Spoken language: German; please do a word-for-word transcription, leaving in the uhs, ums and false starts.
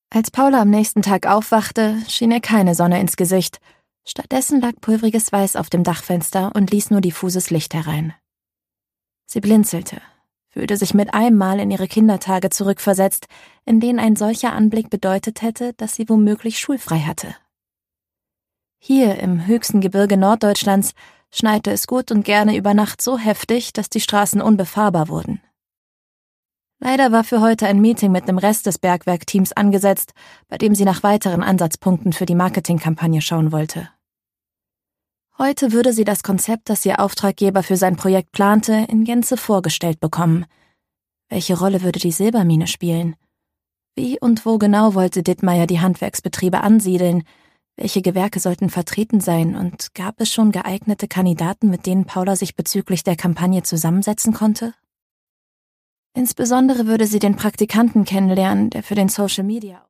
Als Paula am nächsten Tag aufwachte, schien ihr keine Sonne ins Gesicht. Stattdessen lag pulveriges Weiß auf dem Dachfenster und ließ nur diffuses Licht herein. Sie blinzelte, fühlte sich mit einem Mal in ihre Kindertage zurückversetzt, in denen ein solcher Anblick bedeutet hätte, dass sie womöglich schulfrei hatte. Hier im höchsten Gebirge Norddeutschlands schneite es gut und gerne über Nacht so heftig, dass die Straßen unbefahrbar wurden. Leider war für heute ein Meeting mit dem Rest des Bergwerkteams angesetzt, bei dem sie nach weiteren Ansatzpunkten für die Marketingkampagne schauen wollte. Heute würde sie das Konzept, das ihr Auftraggeber für sein Projekt plante, in Gänze vorgestellt bekommen. Welche Rolle würde die Silbermine spielen? Wie und wo genau wollte Dittmeier die Handwerksbetriebe ansiedeln? Welche Gewerke sollten vertreten sein und gab es schon geeignete Kandidaten, mit denen Paula sich bezüglich der Kampagne zusammensetzen konnte? Insbesondere würde sie den Praktikanten kennenlernen, der für den Social Media